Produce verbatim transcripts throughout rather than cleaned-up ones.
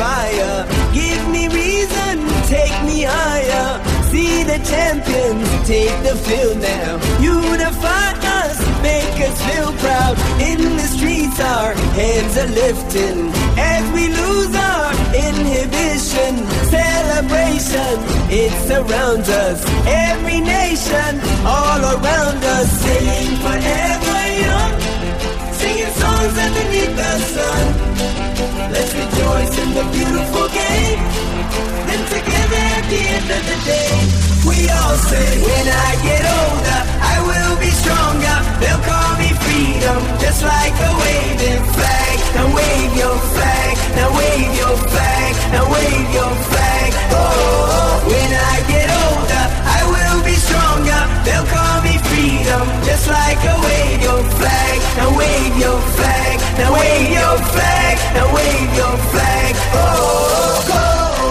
fire. Give me reason, take me higher. See the champions take the field now. Unify us, make us feel proud. In the streets our hands are lifting as we lose our inhibition. Celebration, it surrounds us. Every nation, all around us. Sing forever young, singing songs underneath the sun. Let's rejoice in the beautiful game. Then together at the end of the day, we all say, when I get older, I will be stronger. They'll call me freedom, just like a waving flag. Now wave your flag, now wave your flag, now wave your flag. Oh, when I get older, I will be stronger. They'll call me freedom, just like a wave your flag. Now wave your flag, now wave your flag, now wave your flag. Oh, go.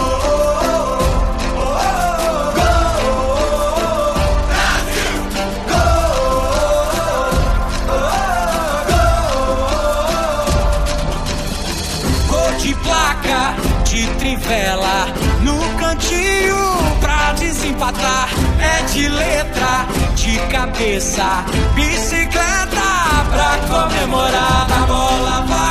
Trivela no cantinho pra desempatar. É de letra, de cabeça, bicicleta pra comemorar. A bola vai